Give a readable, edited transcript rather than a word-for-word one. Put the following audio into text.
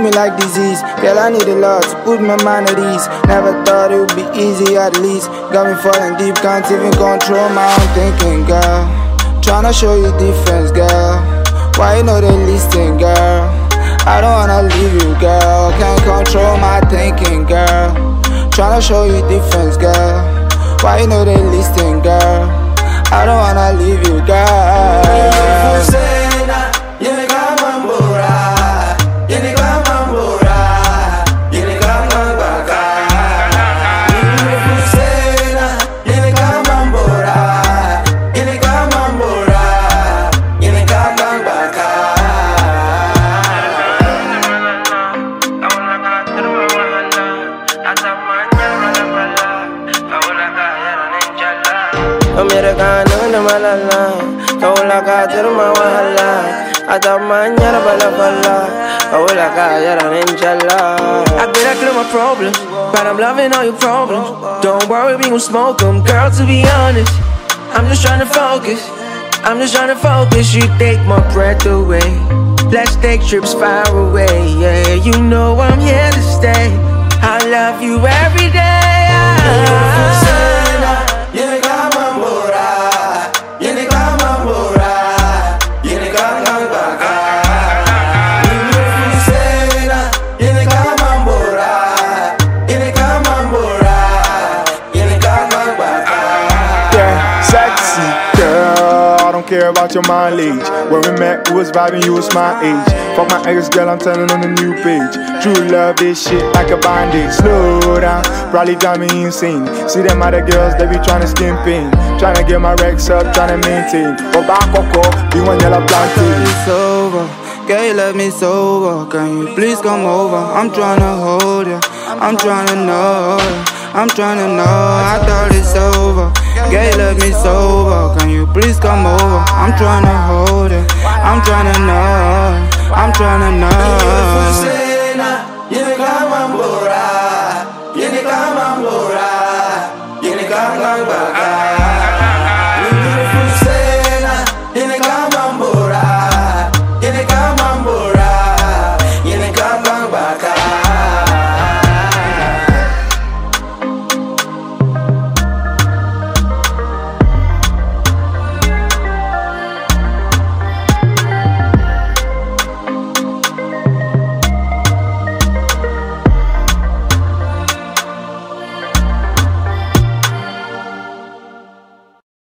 me like disease. Girl, I need a lot to put my mind at ease. Never thought it would be easy, at least. Got me falling deep, can't even control my own thinking, girl. Tryna show you difference, girl. Why you know they listen, girl? I don't wanna leave you, girl. Can't control my thinking, girl. Tryna show you difference, girl. Why you know they listen, girl? I don't wanna leave you, girl. I bet I clear my problems, but I'm loving all your problems. Don't worry, we gon' smoke them. Girl, to be honest, I'm just tryna focus. I'm just tryna focus. You take my breath away. Let's take trips far away. Yeah, you know I'm here to stay. I love you every day. Care about your mileage. When we met, we was vibing, you was my age. Fuck my ex girl, I'm turning on a new page. True love, this shit like a band-aid. Slow down, probably drive me insane. See them other girls, they be tryna skin pain. Tryna get my Rex up, tryna maintain. But back up, be one yellow plantain. It's over, girl, you left me sober. Can you please come over? I'm tryna hold you, I'm tryna know. I'm tryna know, I thought it's over. Girl, you left me sober. Can you please come over? I'm tryna hold it. I'm tryna know. I'm tryna know.